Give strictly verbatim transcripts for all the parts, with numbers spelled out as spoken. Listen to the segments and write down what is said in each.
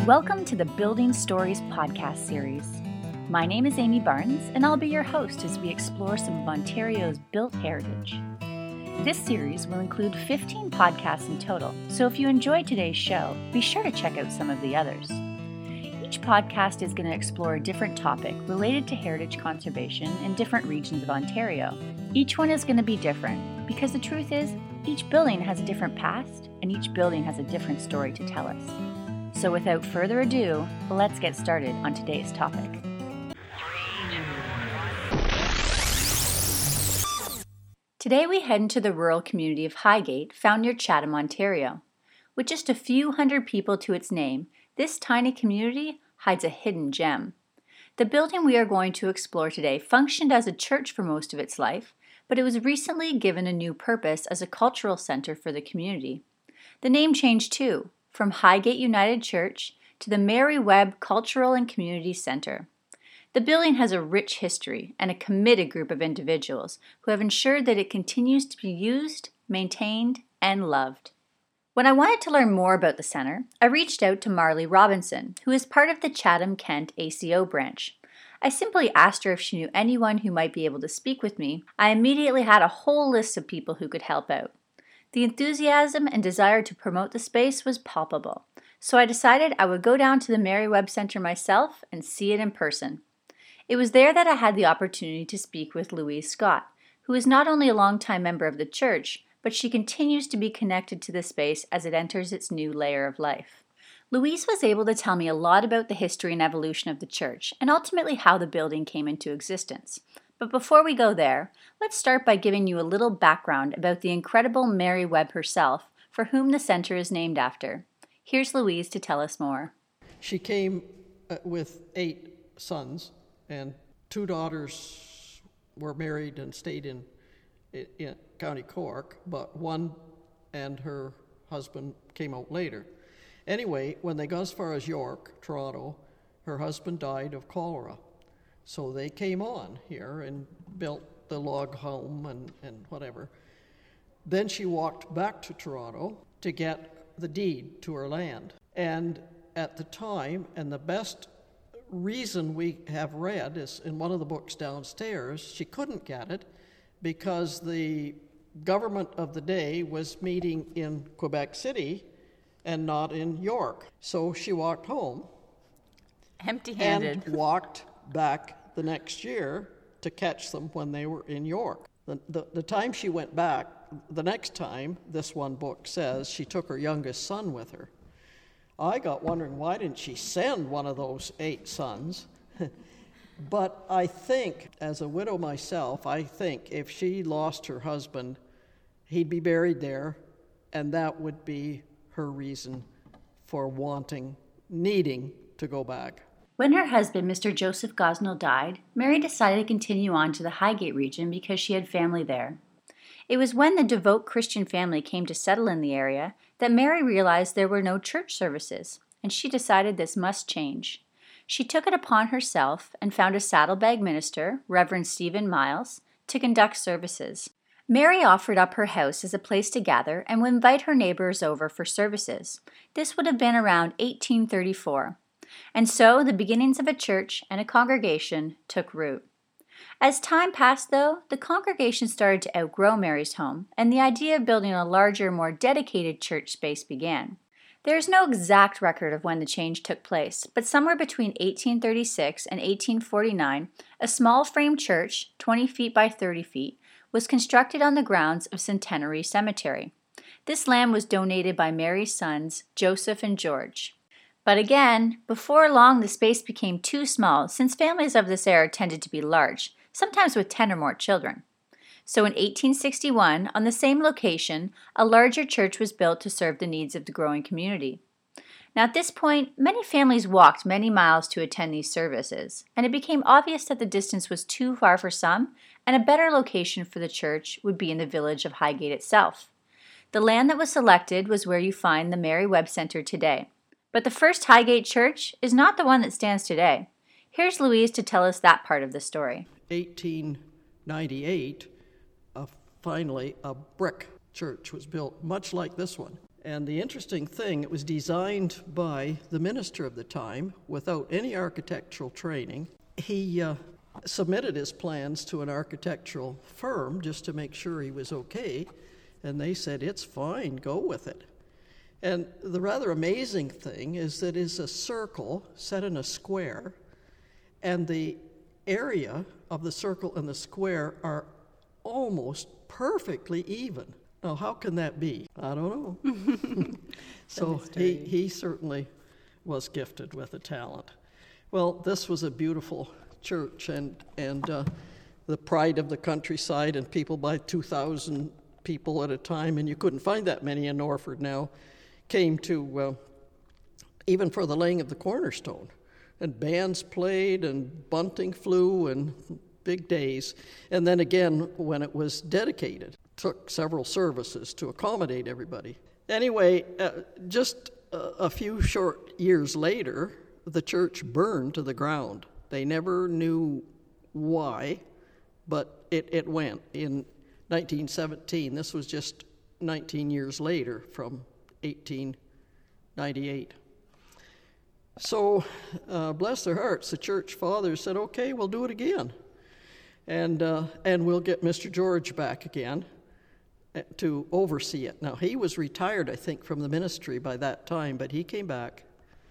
Welcome to the Building Stories podcast series. My name is Amy Barnes, and I'll be your host as we explore some of Ontario's built heritage. This series will include fifteen podcasts in total, so if you enjoyed today's show, be sure to check out some of the others. Each podcast is going to explore a different topic related to heritage conservation in different regions of Ontario. Each one is going to be different, because the truth is, each building has a different past, and each building has a different story to tell us. So without further ado, let's get started on today's topic. Today we head into the rural community of Highgate, found near Chatham, Ontario. With just a few hundred people to its name, this tiny community hides a hidden gem. The building we are going to explore today functioned as a church for most of its life, but it was recently given a new purpose as a cultural center for the community. The name changed too, from Highgate United Church to the Mary Webb Cultural and Community Center. The building has a rich history and a committed group of individuals who have ensured that it continues to be used, maintained, and loved. When I wanted to learn more about the center, I reached out to Marley Robinson, who is part of the Chatham-Kent A C O branch. I simply asked her if she knew anyone who might be able to speak with me. I immediately had a whole list of people who could help out. The enthusiasm and desire to promote the space was palpable, so I decided I would go down to the Mary Webb Center myself and see it in person. It was there that I had the opportunity to speak with Louise Scott, who is not only a longtime member of the church, but she continues to be connected to the space as it enters its new layer of life. Louise was able to tell me a lot about the history and evolution of the church, and ultimately how the building came into existence. But before we go there, let's start by giving you a little background about the incredible Mary Webb herself, for whom the center is named after. Here's Louise to tell us more. She came uh, with eight sons, and two daughters were married and stayed in, in, in County Cork, but one and her husband came out later. Anyway, when they got as far as York, Toronto, her husband died of cholera. So they came on here and built the log home and, and whatever. Then she walked back to Toronto to get the deed to her land. And at the time, and the best reason we have read is in one of the books downstairs, she couldn't get it because the government of the day was meeting in Quebec City and not in York. So she walked home. Empty-handed. And walked back the next year to catch them when they were in York. The, the, the time she went back, the next time, this one book says, she took her youngest son with her. I got wondering, why didn't she send one of those eight sons? But I think, as a widow myself, I think if she lost her husband, he'd be buried there, and that would be her reason for wanting, needing to go back. When her husband, Mister Joseph Gosnell, died, Mary decided to continue on to the Highgate region because she had family there. It was when the devout Christian family came to settle in the area that Mary realized there were no church services, and she decided this must change. She took it upon herself and found a saddlebag minister, Reverend Stephen Miles, to conduct services. Mary offered up her house as a place to gather and would invite her neighbors over for services. This would have been around eighteen thirty-four. And so the beginnings of a church and a congregation took root. As time passed, though, the congregation started to outgrow Mary's home, and the idea of building a larger, more dedicated church space began. There is no exact record of when the change took place, but somewhere between eighteen thirty-six and eighteen forty-nine, a small frame church, twenty feet by thirty feet, was constructed on the grounds of Centenary Cemetery. This land was donated by Mary's sons, Joseph and George. But again, before long the space became too small since families of this era tended to be large, sometimes with ten or more children. So in eighteen sixty-one, on the same location, a larger church was built to serve the needs of the growing community. Now at this point, many families walked many miles to attend these services, and it became obvious that the distance was too far for some, and a better location for the church would be in the village of Highgate itself. The land that was selected was where you find the Mary Webb Center today. But the first Highgate church is not the one that stands today. Here's Louise to tell us that part of the story. eighteen ninety-eight, uh, finally a brick church was built, much like this one. And the interesting thing, it was designed by the minister of the time without any architectural training. He uh, submitted his plans to an architectural firm just to make sure he was okay, and they said, it's fine, go with it. And the rather amazing thing is that it's a circle set in a square, and the area of the circle and the square are almost perfectly even. Now, how can that be? I don't know. So he, he certainly was gifted with a talent. Well, this was a beautiful church, and, and uh, the pride of the countryside, and people by two thousand people at a time, and you couldn't find that many in Orford now, came to, uh, even for the laying of the cornerstone. And bands played, and bunting flew, and big days. And then again, when it was dedicated, took several services to accommodate everybody. Anyway, uh, just a, a few short years later, the church burned to the ground. They never knew why, but it, it went in nineteen seventeen. This was just nineteen years later, from eighteen ninety-eight. So, uh, bless their hearts, the church fathers said, okay, we'll do it again. And uh, and we'll get Mister George back again to oversee it. Now, he was retired, I think, from the ministry by that time, but he came back.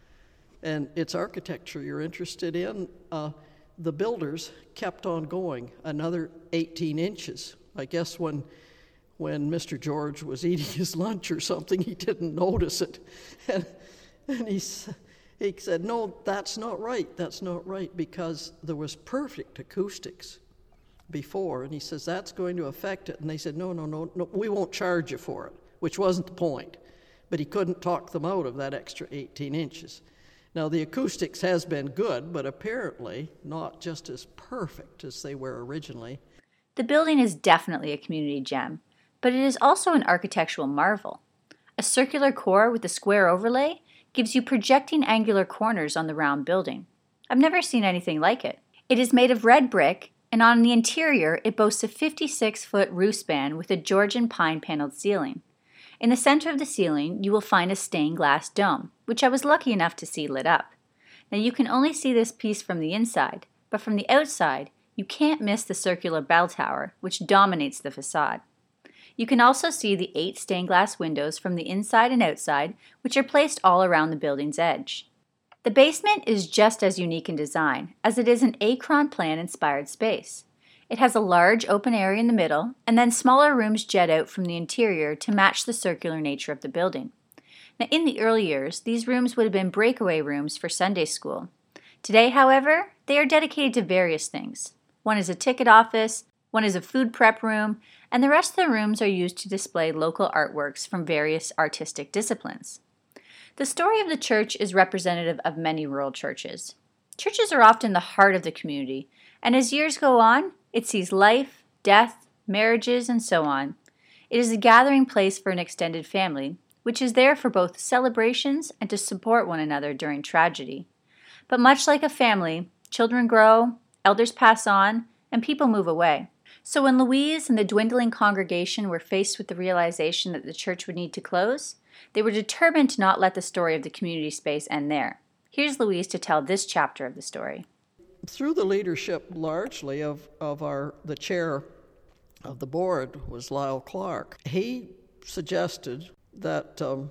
And it's architecture you're interested in. Uh, the builders kept on going another eighteen inches. I guess when when Mister George was eating his lunch or something, he didn't notice it. And, and he, he said, no, that's not right. That's not right, because there was perfect acoustics before. And he says, that's going to affect it. And they said, no, no, no, no, we won't charge you for it, which wasn't the point. But he couldn't talk them out of that extra eighteen inches. Now, the acoustics has been good, but apparently not just as perfect as they were originally. The building is definitely a community gem, but it is also an architectural marvel. A circular core with a square overlay gives you projecting angular corners on the round building. I've never seen anything like it. It is made of red brick, and on the interior it boasts a fifty-six foot roof span with a Georgian pine-paneled ceiling. In the center of the ceiling, you will find a stained glass dome, which I was lucky enough to see lit up. Now, you can only see this piece from the inside, but from the outside, you can't miss the circular bell tower, which dominates the facade. You can also see the eight stained glass windows from the inside and outside, which are placed all around the building's edge. The basement is just as unique in design, as it is an Akron plan-inspired space. It has a large open area in the middle, and then smaller rooms jet out from the interior to match the circular nature of the building. Now, in the early years, these rooms would have been breakaway rooms for Sunday school. Today, however, they are dedicated to various things. One is a ticket office, one is a food prep room, and the rest of the rooms are used to display local artworks from various artistic disciplines. The story of the church is representative of many rural churches. Churches are often the heart of the community, and as years go on, it sees life, death, marriages, and so on. It is a gathering place for an extended family, which is there for both celebrations and to support one another during tragedy. But much like a family, children grow, elders pass on, and people move away. So when Louise and the dwindling congregation were faced with the realization that the church would need to close, they were determined to not let the story of the community space end there. Here's Louise to tell this chapter of the story. Through the leadership largely of, of our the chair of the board was Lyle Clark. He suggested that um,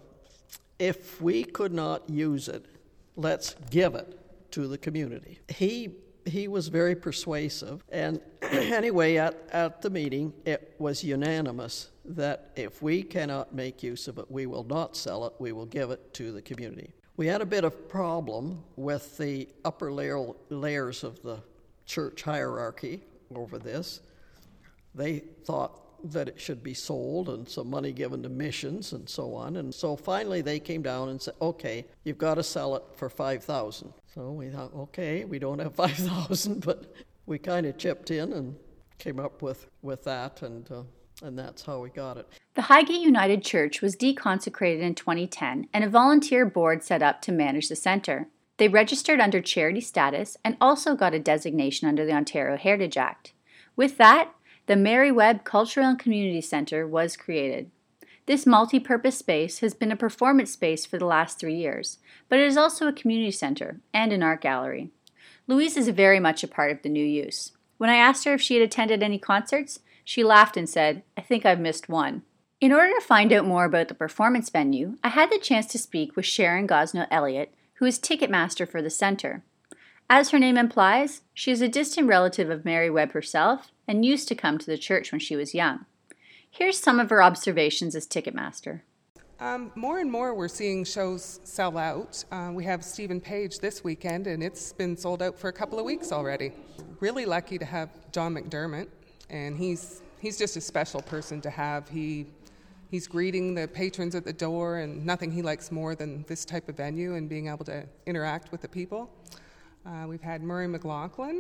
if we could not use it, let's give it to the community. He he was very persuasive, and anyway, at, at the meeting, it was unanimous that if we cannot make use of it, we will not sell it, we will give it to the community. We had a bit of problem with the upper layer, layers of the church hierarchy over this. They thought that it should be sold and some money given to missions and so on. And so finally they came down and said, okay, you've got to sell it for five thousand dollars. So we thought, okay, we don't have five thousand dollars, but we kind of chipped in and came up with, with that, and uh, and that's how we got it. The Highgate United Church was deconsecrated in twenty ten and a volunteer board set up to manage the center. They registered under charity status and also got a designation under the Ontario Heritage Act. With that, the Mary Webb Cultural and Community Center was created. This multi-purpose space has been a performance space for the last three years, but it is also a community center and an art gallery. Louise is very much a part of the new use. When I asked her if she had attended any concerts, she laughed and said, "I think I've missed one." In order to find out more about the performance venue, I had the chance to speak with Sharon Gosnell Elliott, who is Ticketmaster for the center. As her name implies, she is a distant relative of Mary Webb herself and used to come to the church when she was young. Here's some of her observations as Ticketmaster. Um, more and more we're seeing shows sell out. Uh, we have Stephen Page this weekend, and it's been sold out for a couple of weeks already. Really lucky to have John McDermott, and he's he's just a special person to have. He he's greeting the patrons at the door, and nothing he likes more than this type of venue and being able to interact with the people. Uh, we've had Murray McLaughlin.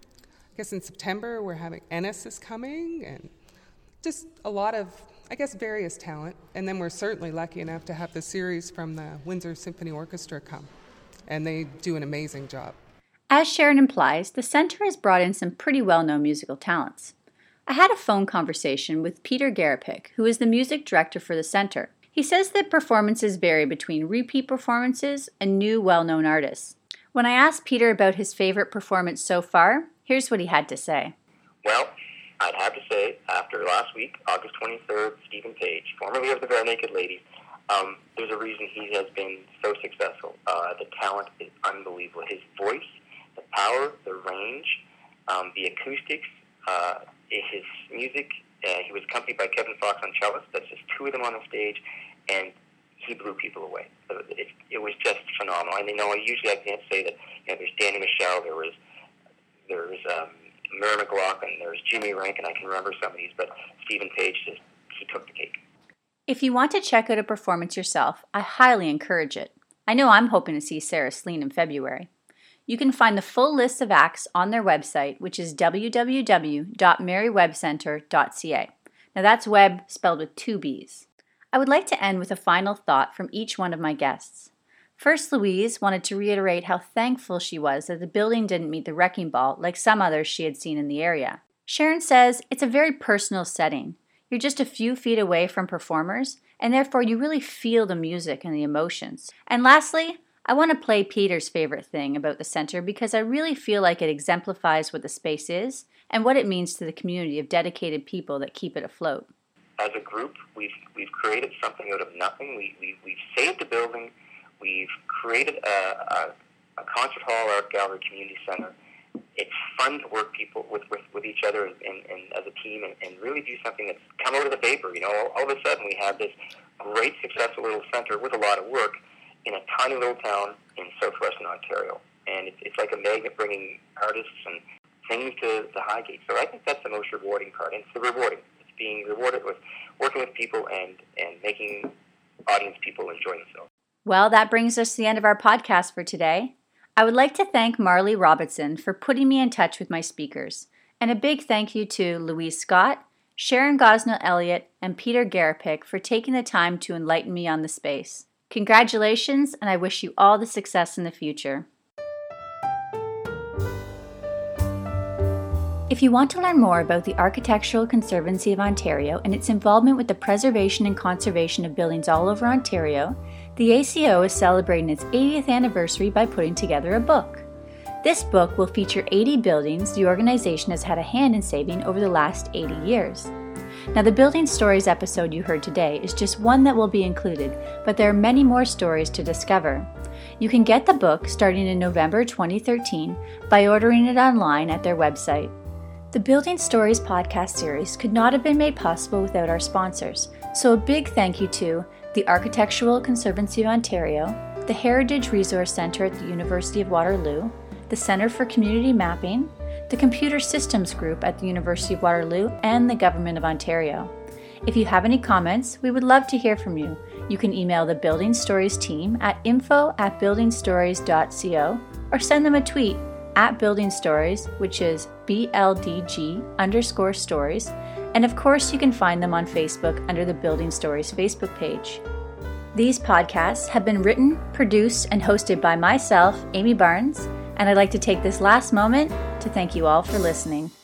I guess in September we're having Ennis is coming, and just a lot of, I guess, various talent. And then we're certainly lucky enough to have the series from the Windsor Symphony Orchestra come, and they do an amazing job. As Sharon implies, the center has brought in some pretty well-known musical talents. I had a phone conversation with Peter Garapic, who is the music director for the center. He says that performances vary between repeat performances and new well-known artists. When I asked Peter about his favorite performance so far, here's what he had to say. Well, I'd have to say, after last week, August twenty-third, Stephen Page, formerly of the Bare Naked Ladies, um, there's a reason he has been so successful. Uh, the talent is unbelievable. His voice, the power, the range, um, the acoustics, uh, his music. Uh, he was accompanied by Kevin Fox on cellist. That's just two of them on the stage, and he blew people away. It, it was just phenomenal. And you know, usually I can't say that. You know, there's Danny Michel, there was, there was um, Murray McLaughlin, there's Jimmy Rankin. I can remember some of these, but Stephen Page just he took the cake. If you want to check out a performance yourself, I highly encourage it. I know I'm hoping to see Sarah Slean in February. You can find the full list of acts on their website, which is w w w dot mary webb center dot c a. Now that's web spelled with two B's. I would like to end with a final thought from each one of my guests. First, Louise wanted to reiterate how thankful she was that the building didn't meet the wrecking ball like some others she had seen in the area. Sharon says it's a very personal setting. You're just a few feet away from performers, and therefore you really feel the music and the emotions. And lastly, I want to play Peter's favorite thing about the center because I really feel like it exemplifies what the space is and what it means to the community of dedicated people that keep it afloat. As a group, we've we've created something out of nothing. We, we, we've saved the building. We've created a, a, a concert hall, art gallery, community center. It's fun to work people with, with, with each other and, and, and as a team and, and really do something that's come out of the vapor. You know, all, all of a sudden we have this great, successful little center with a lot of work in a tiny little town in southwestern Ontario. And it's, it's like a magnet bringing artists and things to, to Highgate. So I think that's the most rewarding part. And it's the rewarding. It's being rewarded with working with people and, and making audience people enjoy themselves. Well, that brings us to the end of our podcast for today. I would like to thank Marley Robinson for putting me in touch with my speakers, and a big thank you to Louise Scott, Sharon Gosnell Elliott, and Peter Garapic for taking the time to enlighten me on the space. Congratulations, and I wish you all the success in the future. If you want to learn more about the Architectural Conservancy of Ontario and its involvement with the preservation and conservation of buildings all over Ontario, the A C O is celebrating its eightieth anniversary by putting together a book. This book will feature eighty buildings the organization has had a hand in saving over the last eighty years. Now, the Building Stories episode you heard today is just one that will be included, but there are many more stories to discover. You can get the book starting in November twenty thirteen by ordering it online at their website. The Building Stories podcast series could not have been made possible without our sponsors, so a big thank you to the Architectural Conservancy of Ontario, the Heritage Resource Centre at the University of Waterloo, the Centre for Community Mapping, the Computer Systems Group at the University of Waterloo, and the Government of Ontario. If you have any comments, we would love to hear from you. You can email the Building Stories team at info at building stories dot co or send them a tweet at Building Stories, which is B L D G underscore stories, and of course you can find them on Facebook under the Building Stories Facebook page. These podcasts have been written, produced, and hosted by myself, Amy Barnes, and I'd like to take this last moment to thank you all for listening.